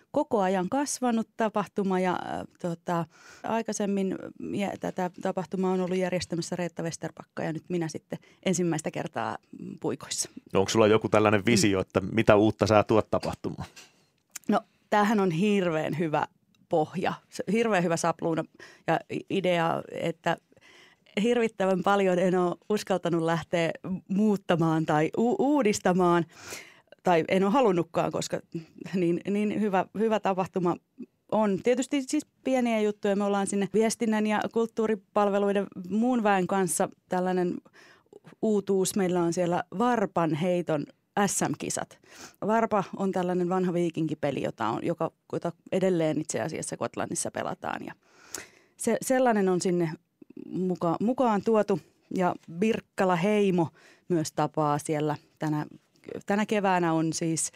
koko ajan kasvanut tapahtuma ja aikaisemmin tätä tapahtumaa on ollut järjestämässä Reetta Westerpakka ja nyt minä sitten ensimmäistä kertaa Puikoissa. No, onko sulla joku tällainen visio, että mitä uutta sä tuot tapahtumaan? No tämähän on hirveän hyvä pohja, hirveän hyvä sapluuna ja idea, että hirvittävän paljon en ole uskaltanut lähteä muuttamaan tai uudistamaan tai en ole halunnutkaan, koska niin hyvä tapahtuma on. Tietysti siis pieniä juttuja. Me ollaan sinne viestinnän ja kulttuuripalveluiden muun väen kanssa tällainen uutuus. Meillä on siellä varpan heiton SM-kisat. Varpa on tällainen vanha viikinkipeli, jota edelleen itse asiassa Gotlannissa pelataan. Ja sellainen on sinne mukaan tuotu ja Birkkala Heimo myös tapaa siellä. Tänä keväänä on siis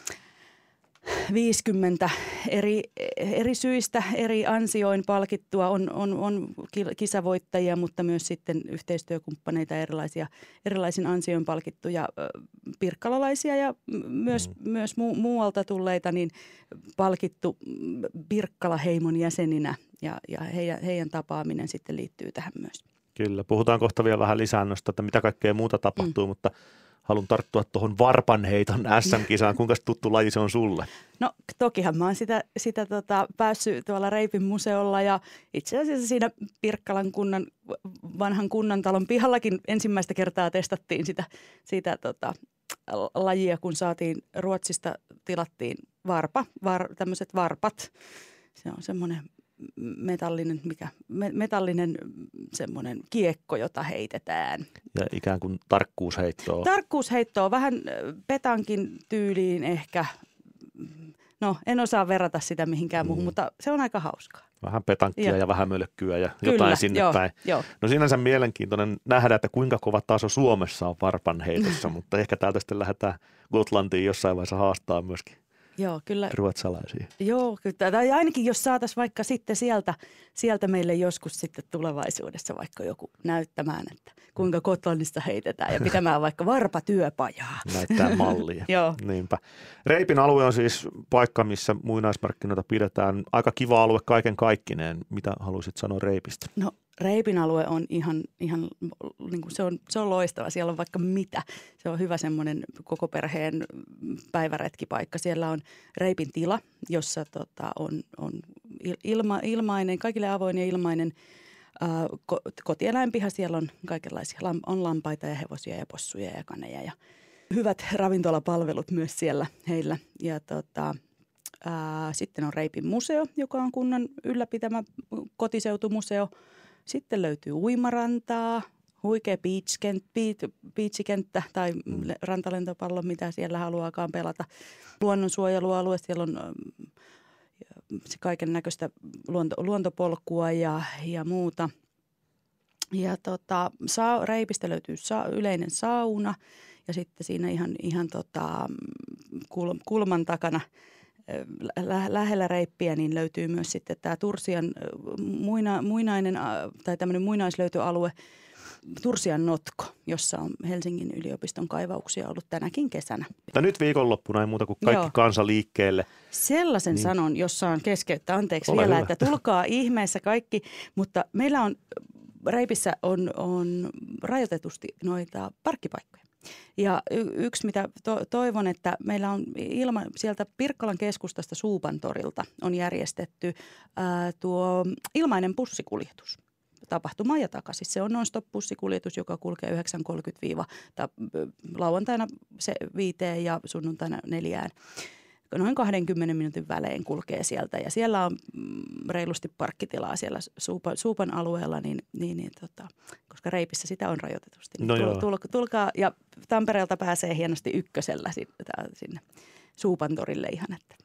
50 eri syistä, eri ansioin palkittua. On kisavoittajia, mutta myös sitten yhteistyökumppaneita erilaisin ansioin palkittuja birkkalalaisia ja myös muualta tulleita niin palkittu Birkkala-heimon jäseninä ja heidän tapaaminen sitten liittyy tähän myös. Kyllä, puhutaan kohta vielä vähän lisää noista, että mitä kaikkea muuta tapahtuu, mutta haluan tarttua tuohon varpanheiton SM-kisaan. Kuinka tuttu laji se on sulle? No tokihan mä oon sitä päässyt tuolla Reipin museolla ja itse asiassa siinä Pirkkalan vanhan kunnantalon pihallakin ensimmäistä kertaa testattiin sitä lajia, kun Ruotsista tilattiin tämmöiset varpat. Se on semmoinen metallinen semmoinen kiekko, jota heitetään. Ja ikään kuin tarkkuusheittoa. Tarkkuusheittoa, vähän petankin tyyliin ehkä. No, en osaa verrata sitä mihinkään muuhun, mutta se on aika hauskaa. Vähän petankkia ja vähän mölkkyä ja kyllä, jotain sinne päin. Jo. No sinänsä mielenkiintoinen nähdä, että kuinka kova taso Suomessa on varpanheitossa, mutta ehkä täältä sitten lähdetään Gotlantiin jossain vaiheessa haastaa myöskin. Joo, kyllä. Ruotsalaisia. Joo, kyllä. Tai ainakin jos saataisiin vaikka sitten sieltä meille joskus sitten tulevaisuudessa vaikka joku näyttämään, että kuinka Gotlannista heitetään ja pitämään vaikka varpatyöpajaa. Näyttää mallia. Joo. Niinpä. Reipin alue on siis paikka, missä muinaismarkkinoita pidetään. Aika kiva alue kaiken kaikkineen. Mitä haluaisit sanoa Reipistä? No Reipin alue on ihan niin kuin se on loistava. Siellä on vaikka mitä. Se on hyvä semmoinen koko perheen päiväretkipaikka. Siellä on Reipin tila, jossa on ilmainen, kaikille avoin ja ilmainen kotieläinpiha. Siellä on kaikenlaisia, on lampaita ja hevosia ja possuja ja kaneja ja hyvät ravintolapalvelut myös siellä heillä. Ja sitten on Reipin museo, joka on kunnan ylläpitämä kotiseutumuseo. Sitten löytyy uimarantaa, huikea beachikenttä tai rantalentopallo, mitä siellä haluaakaan pelata. Luonnonsuojelualue, siellä on kaiken näköistä luontopolkua ja muuta. Ja Reipistä löytyy yleinen sauna ja sitten siinä ihan kulman takana lähellä Reippiä niin löytyy myös sitten tämä Tursian muinainen tai tämmöinen muinaislöytöalue Tursian notko, jossa on Helsingin yliopiston kaivauksia ollut tänäkin kesänä. Mutta nyt viikonloppuna ei muuta kuin kaikki kansa liikkeelle. Sellaisen sanon, jos saan keskeyttää, anteeksi vielä, hyvä. Että tulkaa ihmeessä kaikki, mutta meillä on Reipissä on rajoitetusti noita parkkipaikkoja. Ja yksi, mitä toivon, että meillä on sieltä Pirkkalan keskustasta Suupantorilta on järjestetty tuo ilmainen bussikuljetus tapahtumaan ja takaisin. Se on non-stop-bussikuljetus, joka kulkee 9.30 lauantaina 5 ja sunnuntaina 4. Noin 20 minuutin välein kulkee sieltä ja siellä on reilusti parkkitilaa siellä Suupan alueella, koska Reipissä sitä on rajoitetusti. Tulkaa ja Tampereelta pääsee hienosti ykkösellä sinne Suupan torille ihan, että